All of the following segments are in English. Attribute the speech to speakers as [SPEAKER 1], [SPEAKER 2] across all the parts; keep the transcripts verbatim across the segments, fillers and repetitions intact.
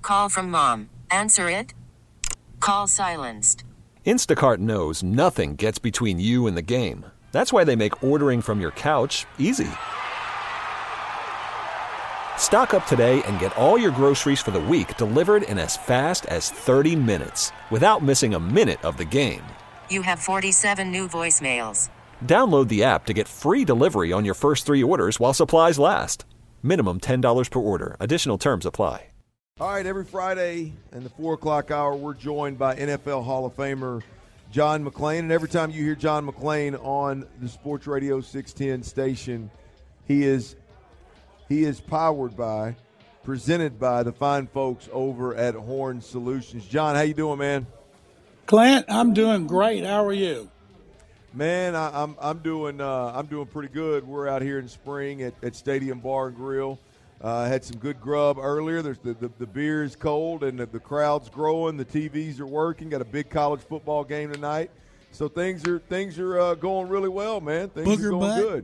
[SPEAKER 1] Call from mom. Answer it. Call silenced.
[SPEAKER 2] Instacart knows nothing gets between you and the game. That's why they make ordering from your couch easy. Stock up today and get all your groceries for the week delivered in as fast as thirty minutes without missing a minute of the game.
[SPEAKER 1] You have forty-seven new voicemails.
[SPEAKER 2] Download the app to get free delivery on your first three orders while supplies last. Minimum ten dollars per order. Additional terms apply.
[SPEAKER 3] All right, every Friday in the four o'clock hour, we're joined by N F L Hall of Famer John McClain. And every time you hear John McClain on the Sports Radio six ten station, he is he is powered by, presented by the fine folks over at Horn Solutions. John, how you doing, man?
[SPEAKER 4] Clint, I'm doing great. How are you?
[SPEAKER 3] Man, I, I'm I'm doing uh, I'm doing pretty good. We're out here in spring at, at Stadium Bar and Grill. Uh, had some good grub earlier. There's the, the, the beer is cold and the, the crowd's growing. The T Vs are working. Got a big college football game tonight, so things are things are uh, going really well, man. Things
[SPEAKER 4] Booger
[SPEAKER 3] are going
[SPEAKER 4] butt?
[SPEAKER 3] good.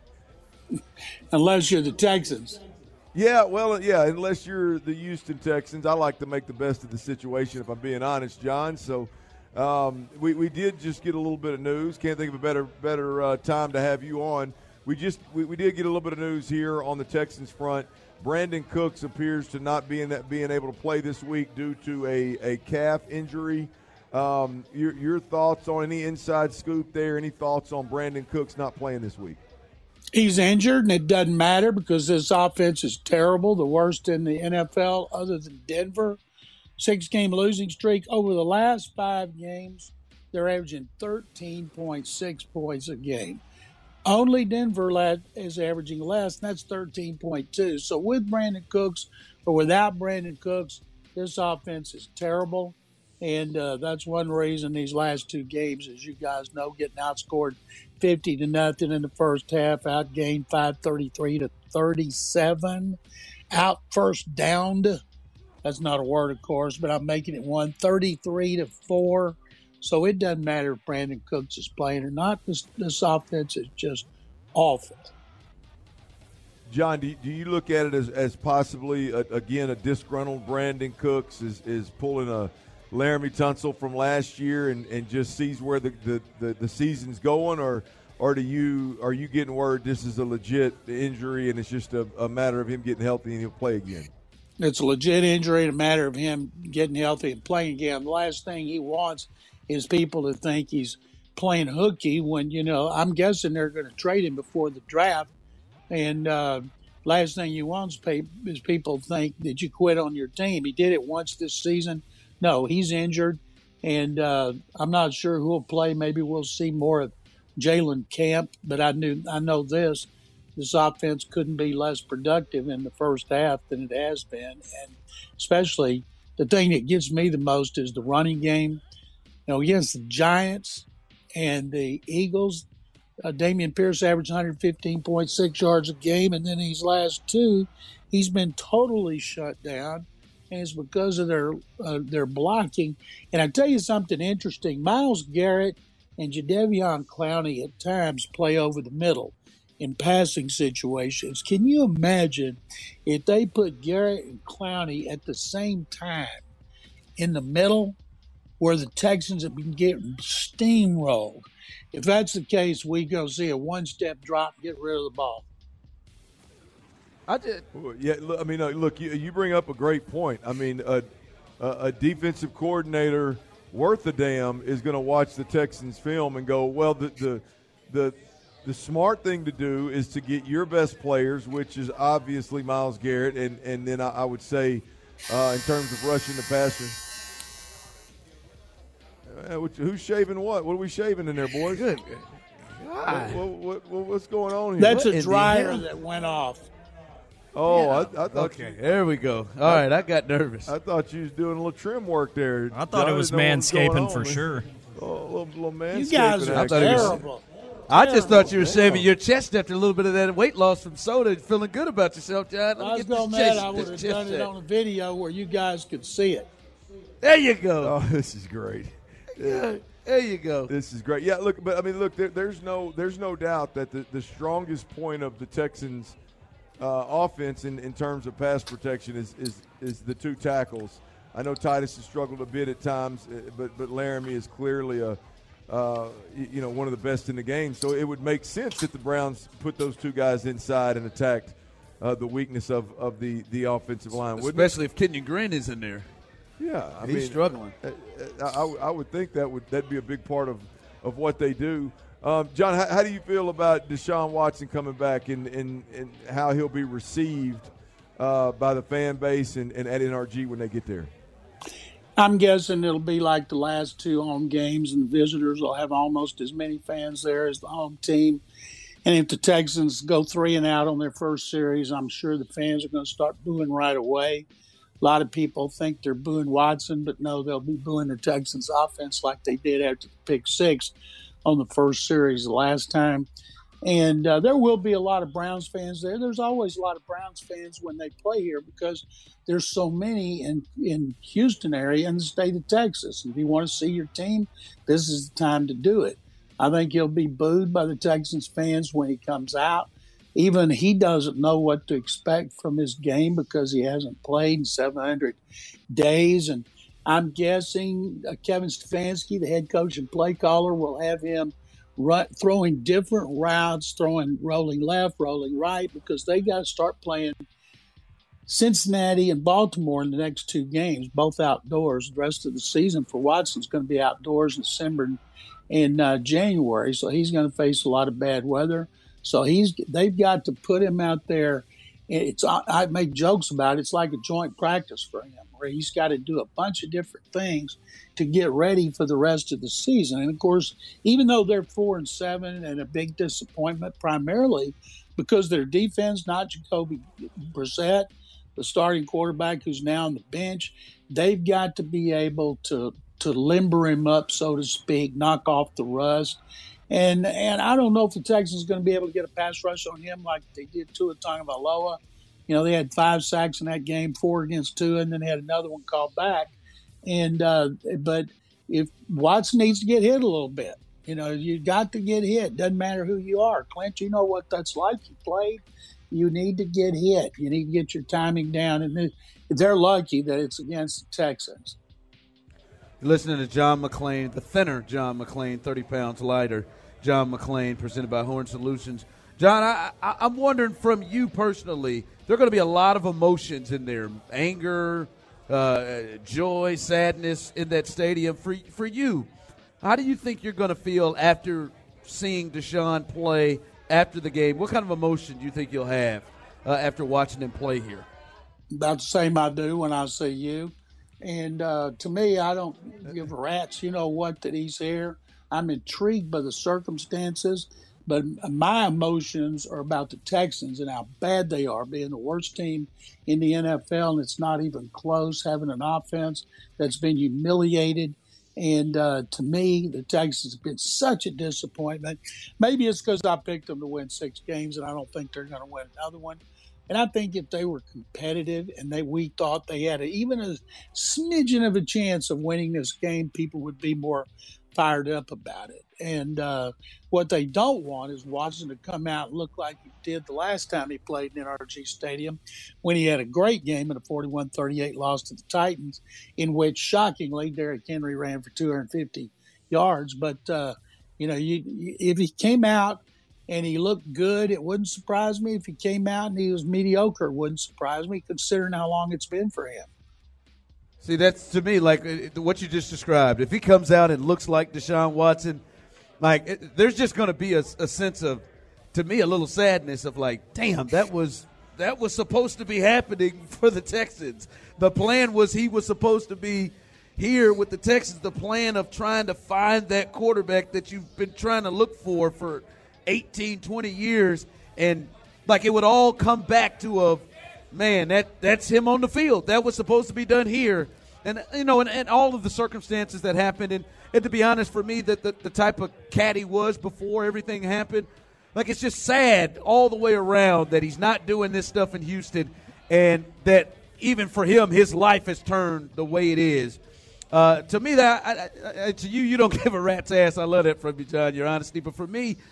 [SPEAKER 4] Unless you're the Texans.
[SPEAKER 3] Yeah, well, yeah. Unless you're the Houston Texans, I like to make the best of the situation. If I'm being honest, John. So. Um, we, we did just get a little bit of news. Can't think of a better better uh, time to have you on. We just we, we did get a little bit of news here on the Texans front. Brandon Cooks appears to not being that being able to play this week due to a, a calf injury. Um, your your thoughts on any inside scoop there? Any thoughts on Brandon Cooks not playing this week?
[SPEAKER 4] He's injured, and it doesn't matter because this offense is terrible, the worst in the N F L other than Denver. Six-game losing streak. Over the last five games, they're averaging thirteen point six points a game. Only Denver led is averaging less, and that's thirteen point two. So with Brandon Cooks or without Brandon Cooks, this offense is terrible. And uh, that's one reason these last two games, as you guys know, getting outscored fifty to nothing in the first half, outgained five thirty-three to thirty-seven, out first downed. That's not a word, of course, but I'm making it one, thirty-three to four. So it doesn't matter if Brandon Cooks is playing or not. This this offense is just awful.
[SPEAKER 3] John, do you, do you look at it as, as possibly, a, again, a disgruntled Brandon Cooks is, is pulling a Laramie Tunsil from last year and, and just sees where the, the, the, the season's going, or or do you are you getting word this is a legit injury and it's just a, a matter of him getting healthy and he'll play again?
[SPEAKER 4] It's a legit injury, a matter of him getting healthy and playing again. The last thing he wants is people to think he's playing hooky when, you know, I'm guessing they're going to trade him before the draft. And uh, last thing you want is people think that you quit on your team. He did it once this season. No, he's injured, and uh, I'm not sure who will play. Maybe we'll see more of Jalen Camp, but I knew I know this. This offense couldn't be less productive in the first half than it has been. And especially the thing that gets me the most is the running game. You know, against the Giants and the Eagles, uh, Dameon Pierce averaged one fifteen point six yards a game. And then these last two, he's been totally shut down. And it's because of their, uh, their blocking. And I tell you something interesting. Myles Garrett and Jadeveon Clowney at times play over the middle in passing situations. Can you imagine if they put Garrett and Clowney at the same time in the middle where the Texans have been getting steamrolled? If that's the case, we go see a one-step drop and get rid of the ball.
[SPEAKER 3] I did. Yeah, I mean, look, you, you bring up a great point. I mean, a, a, a defensive coordinator worth a damn is going to watch the Texans film and go, well, the the the – the smart thing to do is to get your best players, which is obviously Myles Garrett, and, and then I, I would say uh, in terms of rushing the passer. Uh, who's shaving what? What are we shaving in there, boys?
[SPEAKER 5] Good.
[SPEAKER 3] What, what, what, what's going on here?
[SPEAKER 4] That's
[SPEAKER 3] what
[SPEAKER 4] a dryer that went off.
[SPEAKER 3] Oh,
[SPEAKER 5] yeah.
[SPEAKER 3] I, I thought.
[SPEAKER 5] Okay,
[SPEAKER 3] you,
[SPEAKER 5] there we go. All I, right, I got nervous.
[SPEAKER 3] I thought you was doing a little trim work there.
[SPEAKER 6] I thought
[SPEAKER 3] John,
[SPEAKER 6] it was
[SPEAKER 3] on,
[SPEAKER 6] manscaping for sure.
[SPEAKER 3] Oh, a little, little manscaping.
[SPEAKER 4] You guys are terrible.
[SPEAKER 5] I just thought you were saving your chest after a little bit of that weight loss from soda and feeling good about yourself, John. Let
[SPEAKER 4] I was going mad I would have done it on a video where you guys could see it.
[SPEAKER 5] There you go.
[SPEAKER 3] Oh, this is great.
[SPEAKER 5] Yeah, there you go.
[SPEAKER 3] This is great. Yeah, look, but I mean, look, there, there's no, there's no doubt that the, the strongest point of the Texans' uh, offense in, in terms of pass protection is, is is the two tackles. I know Titus has struggled a bit at times, but but Laramie is clearly a uh, you know one of the best in the game. So it would make sense that the Browns put those two guys inside and attacked uh, the weakness of, of the, the offensive line.
[SPEAKER 5] Especially if Kenyon Green is in there.
[SPEAKER 3] Yeah, I
[SPEAKER 5] he's
[SPEAKER 3] mean,
[SPEAKER 5] struggling.
[SPEAKER 3] I, I, I would think that would that'd be a big part of, of what they do. Um, John, how, how do you feel about Deshaun Watson coming back and, and, and how he'll be received uh, by the fan base and, and at N R G when they get there?
[SPEAKER 4] I'm guessing it'll be like the last two home games, and the visitors will have almost as many fans there as the home team. And if the Texans go three and out on their first series, I'm sure the fans are going to start booing right away. A lot of people think they're booing Watson, but no, they'll be booing the Texans' offense like they did after the pick six on the first series the last time. And uh, there will be a lot of Browns fans there. There's always a lot of Browns fans when they play here because there's so many in, in Houston area and the state of Texas. If you want to see your team, this is the time to do it. I think he'll be booed by the Texans fans when he comes out. Even he doesn't know what to expect from his game because he hasn't played in seven hundred days. And I'm guessing uh, Kevin Stefanski, the head coach and play caller, will have him run, throwing different routes, throwing rolling left, rolling right, because they got to start playing Cincinnati and Baltimore in the next two games, both outdoors. The rest of the season for Watson's going to be outdoors in December and in uh, January, so he's going to face a lot of bad weather. So he's they've got to put him out there. It's I make jokes about it. It's like a joint practice for him, where he's got to do a bunch of different things to get ready for the rest of the season. And of course, even though they're four and seven and a big disappointment, primarily because their defense, not Jacoby Brissett, the starting quarterback who's now on the bench, they've got to be able to to limber him up, so to speak, knock off the rust. And and I don't know if the Texans are going to be able to get a pass rush on him like they did Tua Tagovailoa. You know, they had five sacks in that game, four against Tua, and then they had another one called back. And uh, but if Watson needs to get hit a little bit, you know, you got to get hit. Doesn't matter who you are. Clint, you know what that's like. You played. You need to get hit. You need to get your timing down. And they're lucky that it's against the Texans.
[SPEAKER 5] You're listening to John McClain, the thinner John McClain, thirty pounds lighter John McClain, presented by Horn Solutions. John, I, I, I'm wondering from you personally, there are going to be a lot of emotions in there, anger, uh, joy, sadness in that stadium. For, for you, how do you think you're going to feel after seeing Deshaun play after the game? What kind of emotion do you think you'll have uh, after watching him play here?
[SPEAKER 4] About the same I do when I see you. And uh, to me, I don't give a rat's, you know what, that he's here. I'm intrigued by the circumstances, but my emotions are about the Texans and how bad they are, being the worst team in the N F L, and it's not even close, having an offense that's been humiliated. And uh, to me, the Texans have been such a disappointment. Maybe it's because I picked them to win six games, and I don't think they're going to win another one. And I think if they were competitive and they we thought they had a, even a smidgen of a chance of winning this game, people would be more fired up about it. And uh, what they don't want is Watson to come out and look like he did the last time he played in N R G Stadium, when he had a great game in a forty-one thirty-eight loss to the Titans, in which, shockingly, Derrick Henry ran for two hundred fifty yards. But, uh, you know, you, if he came out and he looked good, it wouldn't surprise me. If he came out and he was mediocre, it wouldn't surprise me, considering how long it's been for him.
[SPEAKER 5] See, that's, to me, like what you just described. If he comes out and looks like Deshaun Watson, like it, there's just going to be a, a sense of, to me, a little sadness of like, damn, that was that was supposed to be happening for the Texans. The plan was he was supposed to be here with the Texans, the plan of trying to find that quarterback that you've been trying to look for for eighteen, twenty years, and like it would all come back to a, man, that that's him on the field. That was supposed to be done here. And, you know, and, and all of the circumstances that happened. And, and to be honest, for me, that the, the type of cat he was before everything happened, like it's just sad all the way around that he's not doing this stuff in Houston, and that even for him, his life has turned the way it is. Uh, to me, that I, I, to you, you don't give a rat's ass. I love that from you, John, your honesty. But for me,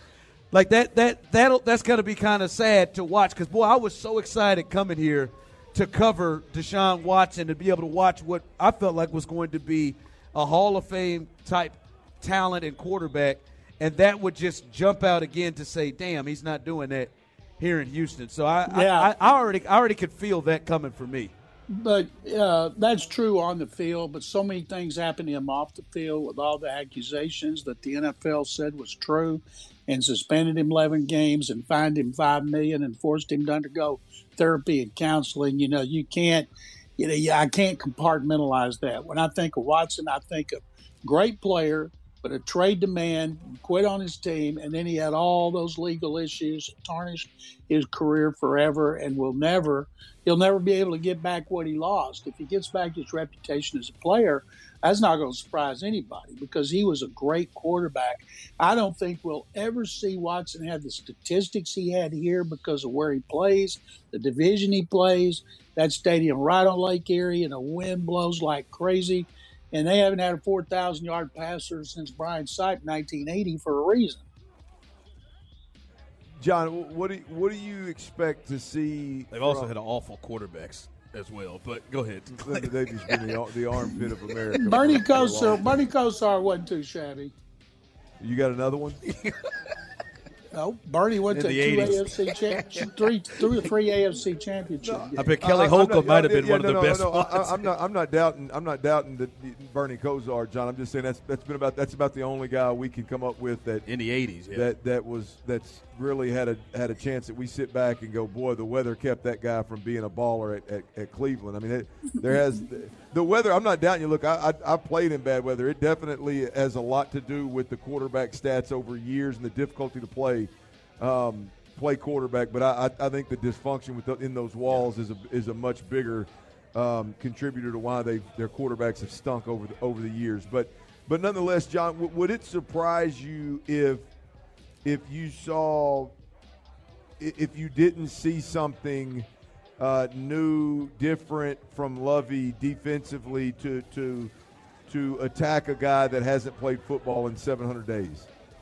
[SPEAKER 5] Like that that that that's got to be kind of sad to watch because boy, I was so excited coming here to cover Deshaun Watson, to be able to watch what I felt like was going to be a Hall of Fame type talent and quarterback, and that would just jump out again to say, damn, he's not doing that here in Houston. So I,
[SPEAKER 4] yeah.
[SPEAKER 5] I, I already I already could feel that coming for me.
[SPEAKER 4] But uh, that's true on the field, but so many things happened to him off the field with all the accusations that the N F L said was true and suspended him eleven games and fined him five million dollars and forced him to undergo therapy and counseling. You know, you can't, you know, I can't compartmentalize that. When I think of Watson, I think of great player, but a trade demand, quit on his team, and then he had all those legal issues, tarnished his career forever, and will never, he'll never be able to get back what he lost. If he gets back his reputation as a player, that's not going to surprise anybody because he was a great quarterback. I don't think we'll ever see Watson have the statistics he had here because of where he plays, the division he plays, that stadium right on Lake Erie, and the wind blows like crazy. And they haven't had a four thousand yard passer since Brian Sipe in nineteen eighty for a reason.
[SPEAKER 3] John, what do you, what do you expect to see?
[SPEAKER 6] They've also had awful quarterbacks as well, but go ahead.
[SPEAKER 3] They've just been the, the armpit of America.
[SPEAKER 4] Bernie Kosar, Bernie Kosar wasn't too shabby.
[SPEAKER 3] You got another one?
[SPEAKER 4] No, Bernie went
[SPEAKER 6] In
[SPEAKER 4] to
[SPEAKER 6] the
[SPEAKER 4] two
[SPEAKER 6] eighties.
[SPEAKER 4] A F C cha- three, three or three A F C championships.
[SPEAKER 6] I bet Kelly
[SPEAKER 3] I- I'm
[SPEAKER 6] Holcomb
[SPEAKER 3] not-
[SPEAKER 6] might have
[SPEAKER 3] yeah,
[SPEAKER 6] been one
[SPEAKER 3] no,
[SPEAKER 6] of the
[SPEAKER 3] no,
[SPEAKER 6] best
[SPEAKER 3] no,
[SPEAKER 6] ones.
[SPEAKER 3] I, I'm not. I'm not doubting. I'm not doubting that Bernie Kosar, John. I'm just saying that's that's been about that's about the only guy we can come up with that
[SPEAKER 6] in the eighties, yeah.
[SPEAKER 3] that that was that's really had a had a chance that we sit back and go, boy, the weather kept that guy from being a baller at, at, at Cleveland. I mean, it, there has the weather. I'm not doubting you. Look, I, I I played in bad weather. It definitely has a lot to do with the quarterback stats over years and the difficulty to play. Um, play quarterback, but I, I, I think the dysfunction with the, in those walls is a is a much bigger um, contributor to why they their quarterbacks have stunk over the, over the years. But but nonetheless, John, w- would it surprise you if if you saw if you didn't see something uh, new, different from Lovey defensively to to to attack a guy that hasn't played football in seven hundred days?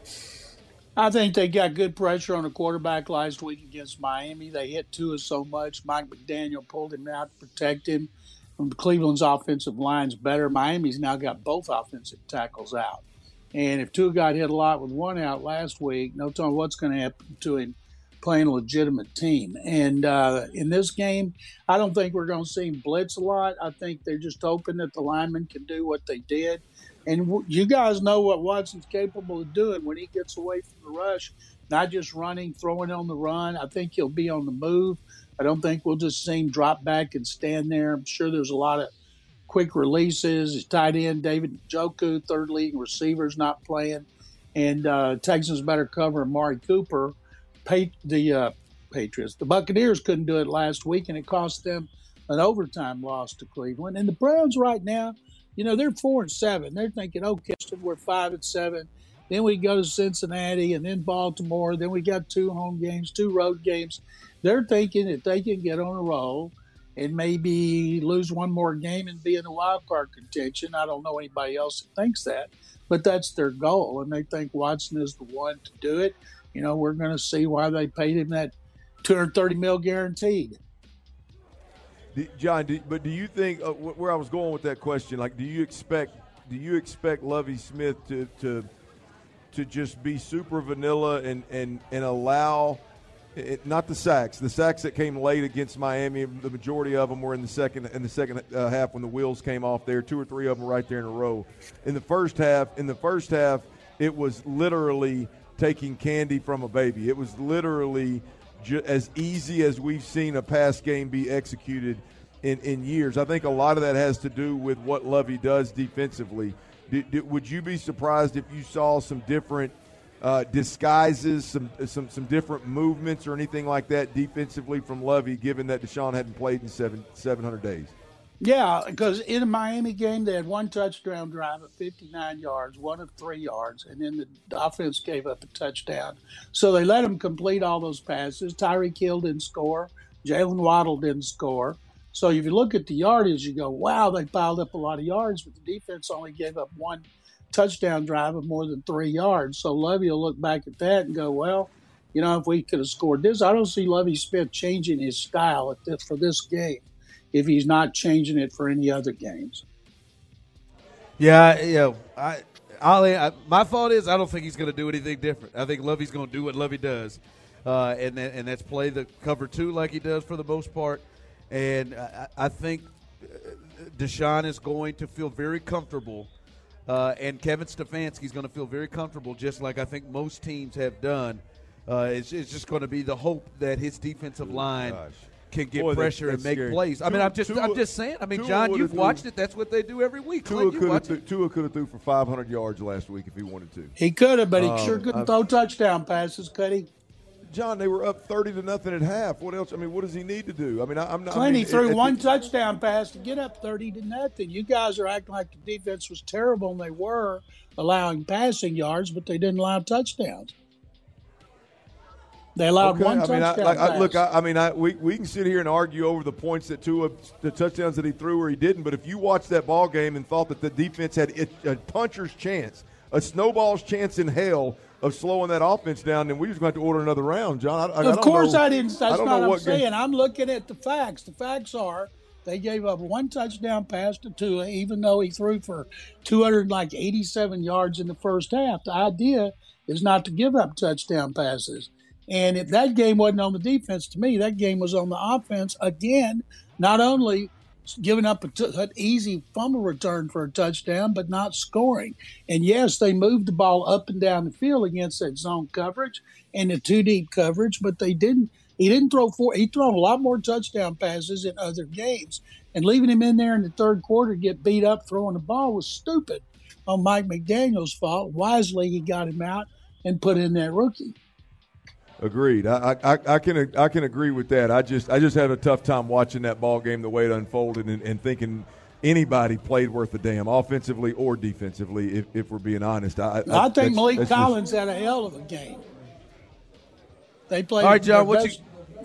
[SPEAKER 4] I think they got good pressure on the quarterback last week against Miami. They hit Tua so much. Mike McDaniel pulled him out to protect him. Cleveland's offensive line's better. Miami's now got both offensive tackles out. And if Tua got hit a lot with one out last week, no telling what's going to happen to him playing a legitimate team. And uh, in this game, I don't think we're going to see him blitz a lot. I think they're just hoping that the linemen can do what they did. And w- you guys know what Watson's capable of doing when he gets away from the rush, not just running, throwing on the run. I think he'll be on the move. I don't think we'll just see him drop back and stand there. I'm sure there's a lot of quick releases. His tight end, David Njoku, third leading receiver's not playing. And uh, Texans better cover Amari Cooper. Pat- the uh, Patriots, the Buccaneers couldn't do it last week, and it cost them an overtime loss to Cleveland. And the Browns right now, you know, they're four and seven. They're thinking, okay, we're five and seven. Then we go to Cincinnati and then Baltimore. Then we got two home games, two road games. They're thinking if they can get on a roll and maybe lose one more game and be in the wild card contention. I don't know anybody else that thinks that, but that's their goal. And they think Watson is the one to do it. You know, we're going to see why they paid him that two hundred thirty mil guaranteed.
[SPEAKER 3] John, do, but do you think uh, where I was going with that question? Like, do you expect do you expect Lovie Smith to to to just be super vanilla and and and allow it, not the sacks, the sacks that came late against Miami? The majority of them were in the second in the second uh, half when the wheels came off there. Two or three of them right there in a row. In the first half, in the first half, it was literally taking candy from a baby. It was literally as easy as we've seen a pass game be executed in, in years. I think a lot of that has to do with what Lovey does defensively. Do, do, would you be surprised if you saw some different uh, disguises, some some some different movements or anything like that defensively from Lovey, given that Deshaun hadn't played in seven seven hundred days?
[SPEAKER 4] Yeah, because in a Miami game, they had one touchdown drive at fifty-nine yards, one of three yards, and then the offense gave up a touchdown. So they let them complete all those passes. Tyreek Hill didn't score. Jalen Waddle didn't score. So if you look at the yardage, you go, wow, they piled up a lot of yards, but the defense only gave up one touchdown drive of more than three yards. So Lovey will look back at that and go, well, you know, if we could have scored this. I don't see Lovey Smith changing his style at this, for this game if he's not changing it for any other games.
[SPEAKER 5] Yeah, you know, I, Ollie, I, my thought is I don't think he's going to do anything different. I think Lovey's going to do what Lovey does, uh, and that, and that's play the cover two like he does for the most part. And I, I think Deshaun is going to feel very comfortable, uh, and Kevin Stefanski's going to feel very comfortable, just like I think most teams have done. Uh, it's, it's just going to be the hope that his defensive line
[SPEAKER 3] Gosh.
[SPEAKER 5] can get
[SPEAKER 3] Boy, that-
[SPEAKER 5] pressure
[SPEAKER 3] that's
[SPEAKER 5] and make
[SPEAKER 3] scary.
[SPEAKER 5] plays. I mean,
[SPEAKER 3] Tua-
[SPEAKER 5] I'm just,
[SPEAKER 3] Tua-
[SPEAKER 5] I'm just saying. I mean,
[SPEAKER 3] Tua
[SPEAKER 5] John,
[SPEAKER 3] would've
[SPEAKER 5] you've
[SPEAKER 3] threw-
[SPEAKER 5] watched it. That's what they do every week.
[SPEAKER 3] Tua
[SPEAKER 5] Clint, you
[SPEAKER 3] could
[SPEAKER 5] watch
[SPEAKER 3] have
[SPEAKER 5] it.
[SPEAKER 3] Tua could have threw for five hundred yards last week if he wanted to.
[SPEAKER 4] He could have, but he
[SPEAKER 3] Um,
[SPEAKER 4] sure couldn't
[SPEAKER 3] I've-
[SPEAKER 4] throw touchdown passes, could he?
[SPEAKER 3] John, they were up thirty to nothing at half. What else? I mean, what does he need to do? I mean, I, I'm not. I
[SPEAKER 4] Clint,
[SPEAKER 3] mean,
[SPEAKER 4] he threw
[SPEAKER 3] at- at
[SPEAKER 4] one
[SPEAKER 3] the-
[SPEAKER 4] touchdown pass to get up thirty to nothing. You guys are acting like the defense was terrible, and they were allowing passing yards, but they didn't allow touchdowns. They allowed
[SPEAKER 3] Okay,
[SPEAKER 4] one
[SPEAKER 3] I mean, I,
[SPEAKER 4] touchdown
[SPEAKER 3] like, I,
[SPEAKER 4] pass.
[SPEAKER 3] look, I, I mean, I, we we can sit here and argue over the points that Tua, the touchdowns that he threw or he didn't. But if you watched that ball game and thought that the defense had it, a puncher's chance, a snowball's chance in hell of slowing that offense down, then we just going to have to order another round, John. I, I, I
[SPEAKER 4] of
[SPEAKER 3] don't
[SPEAKER 4] course,
[SPEAKER 3] know,
[SPEAKER 4] I didn't. That's
[SPEAKER 3] I don't
[SPEAKER 4] not
[SPEAKER 3] know
[SPEAKER 4] what
[SPEAKER 3] what
[SPEAKER 4] I'm
[SPEAKER 3] game-
[SPEAKER 4] saying. I'm looking at the facts. The facts are they gave up one touchdown pass to Tua, even though he threw for two hundred eighty-seven yards in the first half. The idea is not to give up touchdown passes. And if that game wasn't on the defense, to me, that game was on the offense. Again, not only giving up a t- an easy fumble return for a touchdown, but not scoring. And yes, they moved the ball up and down the field against that zone coverage and the two deep coverage, but they didn't. He didn't throw four. He thrown a lot more touchdown passes in other games, and leaving him in there in the third quarter to get beat up throwing the ball was stupid on Mike McDaniel's fault. Wisely, he got him out and put in that rookie.
[SPEAKER 3] Agreed. I, I I can I can agree with that. I just I just had a tough time watching that ball game the way it unfolded and, and thinking anybody played worth a damn, offensively or defensively. If, if we're being honest, I, I,
[SPEAKER 4] I think
[SPEAKER 3] that's-
[SPEAKER 4] Malik
[SPEAKER 3] that's
[SPEAKER 4] Collins had a hell of a game. They played.
[SPEAKER 5] All right, John,
[SPEAKER 4] their
[SPEAKER 5] what
[SPEAKER 4] best-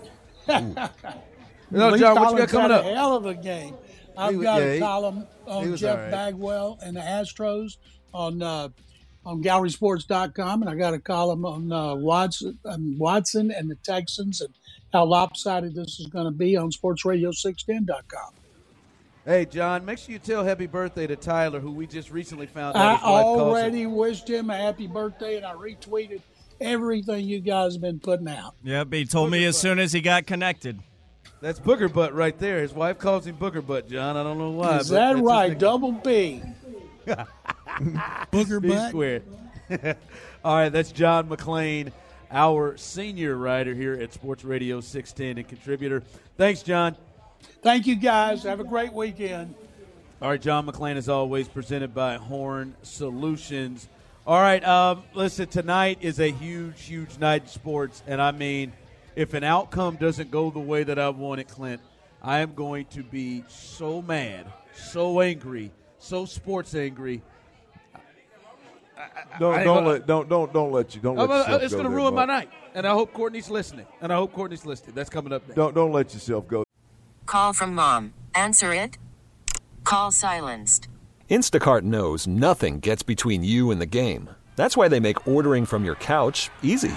[SPEAKER 5] No,
[SPEAKER 4] Malik
[SPEAKER 5] John, what you
[SPEAKER 4] Collins
[SPEAKER 5] got coming
[SPEAKER 4] had
[SPEAKER 5] up?
[SPEAKER 4] A hell of a game. I've
[SPEAKER 5] He was-
[SPEAKER 4] got
[SPEAKER 5] yeah,
[SPEAKER 4] a
[SPEAKER 5] he-
[SPEAKER 4] column
[SPEAKER 5] he
[SPEAKER 4] on
[SPEAKER 5] was
[SPEAKER 4] Jeff
[SPEAKER 5] all right.
[SPEAKER 4] Bagwell and the Astros on uh, on gallery sports dot com, and I got a column on uh, Watson, um, Watson and the Texans and how lopsided this is going to be on sports radio six ten dot com.
[SPEAKER 5] Hey, John, make sure you tell happy birthday to Tyler, who we just recently found out
[SPEAKER 4] I
[SPEAKER 5] his wife calls him.
[SPEAKER 4] already wished him a happy birthday, and I retweeted everything you guys have been putting out.
[SPEAKER 7] Yep, he told me as soon as he got connected.
[SPEAKER 5] That's Booger Butt right there. His wife calls him Booger Butt, John. I don't know why.
[SPEAKER 4] Is
[SPEAKER 5] but
[SPEAKER 4] that
[SPEAKER 5] that's his
[SPEAKER 4] right?
[SPEAKER 5] nickname.
[SPEAKER 4] Double B.
[SPEAKER 7] Booger
[SPEAKER 5] B
[SPEAKER 7] butt.
[SPEAKER 5] squared. All right, that's John McClain, our senior writer here at Sports Radio six ten and contributor. Thanks, John.
[SPEAKER 4] Thank you, guys. Have a great weekend.
[SPEAKER 5] All right, John McClain, as always, presented by Horn Solutions. All right, um, listen, tonight is a huge, huge night in sports, and I mean, if an outcome doesn't go the way that I want it, Clint, I am going to be so mad, so angry, so sports angry.
[SPEAKER 3] Don't
[SPEAKER 5] I-
[SPEAKER 3] don't
[SPEAKER 5] I-
[SPEAKER 3] let don't don't don't let you don't let
[SPEAKER 5] I'm, uh,
[SPEAKER 3] yourself
[SPEAKER 5] it's
[SPEAKER 3] go
[SPEAKER 5] going to
[SPEAKER 3] there,
[SPEAKER 5] ruin my
[SPEAKER 3] Buck.
[SPEAKER 5] night, and I hope Courtney's listening, and I hope Courtney's listening. That's coming up next.
[SPEAKER 3] Don't don't let yourself go.
[SPEAKER 1] Call from mom. Answer it. Call silenced.
[SPEAKER 2] Instacart knows nothing gets between you and the game. That's why they make ordering from your couch easy.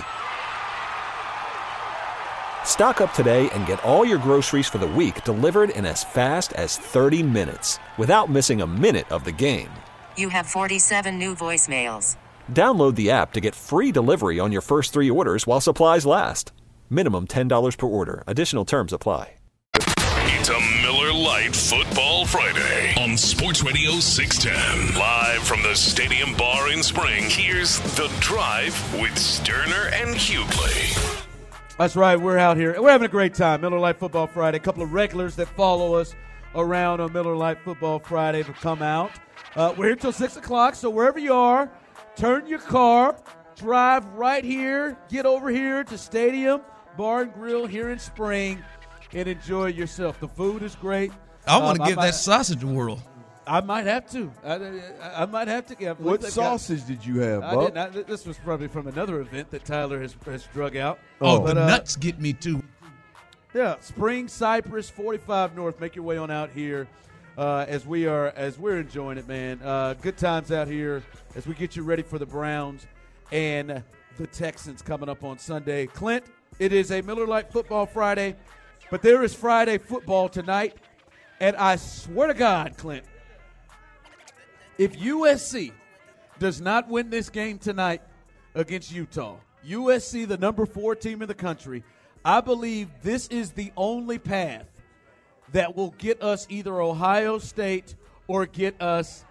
[SPEAKER 2] Stock up today and get all your groceries for the week delivered in as fast as thirty minutes without missing a minute of the game.
[SPEAKER 1] You have forty-seven new voicemails.
[SPEAKER 2] Download the app to get free delivery on your first three orders while supplies last. Minimum ten dollars per order. Additional terms apply.
[SPEAKER 8] It's a Miller Lite Football Friday on Sports Radio six ten. Live from the Stadium Bar in Spring, here's The Drive with Sterner and Hughley.
[SPEAKER 5] That's right. We're out here. We're having a great time. Miller Lite Football Friday. A couple of regulars that follow us around on Miller Lite Football Friday have come out. Uh, we're here till six o'clock, so wherever you are, turn your car, drive right here, get over here to Stadium Bar and Grill here in Spring, and enjoy yourself. The food is great.
[SPEAKER 9] I want to
[SPEAKER 5] Um,
[SPEAKER 9] give
[SPEAKER 5] might-
[SPEAKER 9] that sausage a whirl.
[SPEAKER 5] I might have to. I, I, I might have to. I believe
[SPEAKER 3] What
[SPEAKER 5] they've got-
[SPEAKER 3] sausage did you have,
[SPEAKER 5] I
[SPEAKER 3] Buck?
[SPEAKER 5] didn't. I, this was probably from another event that Tyler has, has drug out.
[SPEAKER 9] Oh,
[SPEAKER 3] Oh.
[SPEAKER 9] the
[SPEAKER 5] But, uh,
[SPEAKER 9] nuts get me too.
[SPEAKER 5] Yeah, Spring Cypress, forty-five North. Make your way on out here. uh, as we are as we're enjoying it, man. Uh, good times out here as we get you ready for the Browns and the Texans coming up on Sunday. Clint, it is a Miller Lite Football Friday, but there is Friday football tonight, and I swear to God, Clint, if U S C does not win this game tonight against Utah, U S C, the number four team in the country, I believe this is the only path that will get us either Ohio State or get us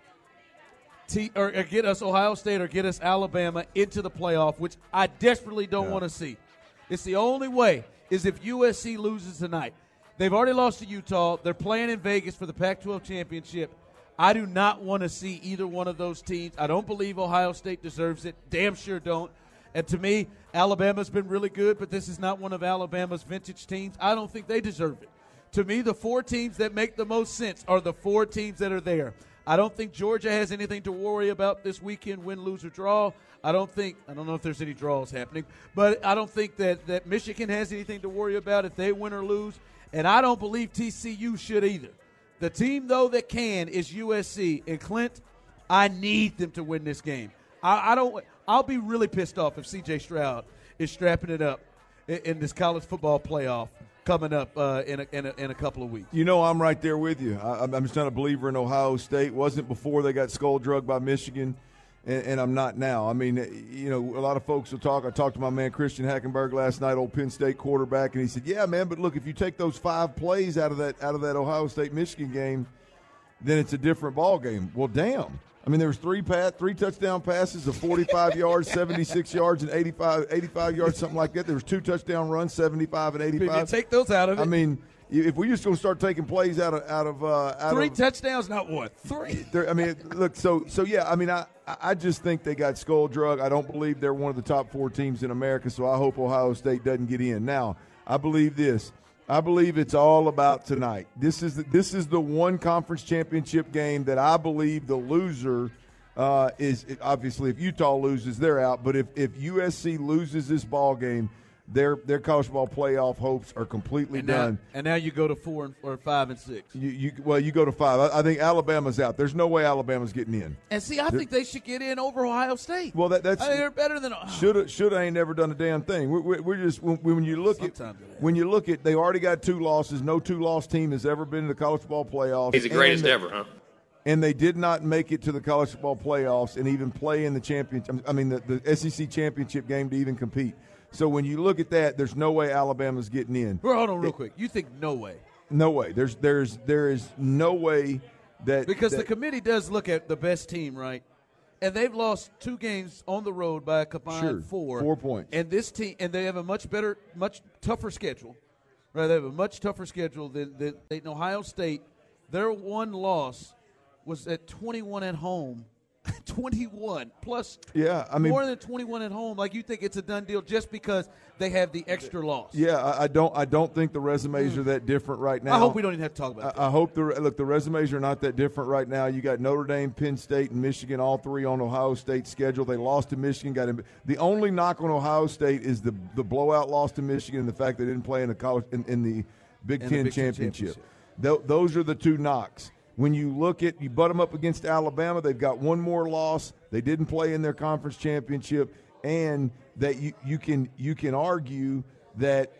[SPEAKER 5] T, or, or get us Ohio State or get us Alabama into the playoff, which I desperately don't yeah. want to see. It's the only way is if U S C loses tonight. They've already lost to Utah. They're playing in Vegas for the Pac twelve championship. I do not want to see either one of those teams. I don't believe Ohio State deserves it. Damn sure don't. And to me, Alabama's been really good, but this is not one of Alabama's vintage teams. I don't think they deserve it. To me, the four teams that make the most sense are the four teams that are there. I don't think Georgia has anything to worry about this weekend, win, lose, or draw. I don't think – I don't know if there's any draws happening, but I don't think that, that Michigan has anything to worry about if they win or lose, and I don't believe T C U should either. The team, though, that can is U S C. And, Clint, I need them to win this game. I, I don't – I'll be really pissed off if C J Stroud is strapping it up in, in this college football playoff coming up uh, in, a, in, a, in a couple of weeks.
[SPEAKER 3] You know, I'm right there with you. I, I'm just not a believer in Ohio State. Wasn't before they got skull-drugged by Michigan, and, and I'm not now. I mean, you know, a lot of folks will talk. I talked to my man Christian Hackenberg last night, old Penn State quarterback, and he said, yeah, man, but look, if you take those five plays out of that out of that Ohio State-Michigan game, then it's a different ball game. Well, damn. I mean, there was three pass, three touchdown passes of forty-five yards, seventy-six yards, and eighty-five, eighty-five yards, something like that. There was two touchdown runs, seventy-five and eighty-five.
[SPEAKER 5] If you take those out of it.
[SPEAKER 3] I mean, if we just going to start taking plays out of out of uh, out
[SPEAKER 5] three
[SPEAKER 3] of,
[SPEAKER 5] touchdowns, not one, three.
[SPEAKER 3] I mean, look, so so yeah. I mean, I I just think they got skull drug. I don't believe they're one of the top four teams in America. So I hope Ohio State doesn't get in. Now, I believe this. I believe it's all about tonight. This is the, this is the one conference championship game that I believe the loser. Uh, is obviously if Utah loses, they're out. But if, if U S C loses this ball game, their their college ball playoff hopes are completely
[SPEAKER 5] and
[SPEAKER 3] done.
[SPEAKER 5] Now, and now you go to four and or five and six.
[SPEAKER 3] You, you well, you go to five. I, I think Alabama's out. There's no way Alabama's getting in.
[SPEAKER 5] And see, I they're, think they should get in over Ohio State.
[SPEAKER 3] Well, that, that's
[SPEAKER 5] I think they're better than
[SPEAKER 3] shoulda shoulda ain't never done a damn thing. We're, we're, we're just when, when you look Sometimes at when you look at they already got two losses. No two loss team has ever been in the college football playoffs.
[SPEAKER 9] He's the greatest and, ever, huh?
[SPEAKER 3] And they did not make it to the college football playoffs and even play in the championship. I mean, the, the S E C championship game to even compete. So when you look at that, there's no way Alabama's getting in.
[SPEAKER 5] Well, hold on, real it, quick. You think no way?
[SPEAKER 3] No way. There's there's there is no way that
[SPEAKER 5] because
[SPEAKER 3] that,
[SPEAKER 5] the committee does look at the best team, right? And they've lost two games on the road by a combined
[SPEAKER 3] sure,
[SPEAKER 5] four.
[SPEAKER 3] Four points.
[SPEAKER 5] And this team, and they have a much better, much tougher schedule. Right? They have a much tougher schedule than, than, than Ohio State. Their one loss was at twenty-one at home. twenty-one plus
[SPEAKER 3] yeah, I mean,
[SPEAKER 5] more than twenty-one at home. Like you think it's a done deal just because they have the extra loss.
[SPEAKER 3] Yeah, I, I don't I don't think the resumes mm. are that different right now.
[SPEAKER 5] I hope we don't even have to talk about
[SPEAKER 3] I,
[SPEAKER 5] that.
[SPEAKER 3] I hope the look the resumes are not that different right now. You got Notre Dame, Penn State, and Michigan, all three on Ohio State's schedule. They lost to Michigan. Got him. The only knock on Ohio State is the the blowout loss to Michigan and the fact they didn't play in the college in, in the Big
[SPEAKER 5] in
[SPEAKER 3] Ten
[SPEAKER 5] the Big
[SPEAKER 3] championship.
[SPEAKER 5] championship.
[SPEAKER 3] Th- those are the two knocks. When you look at, you butt them up against Alabama, they've got one more loss. They didn't play in their conference championship, and that you, you can you can argue that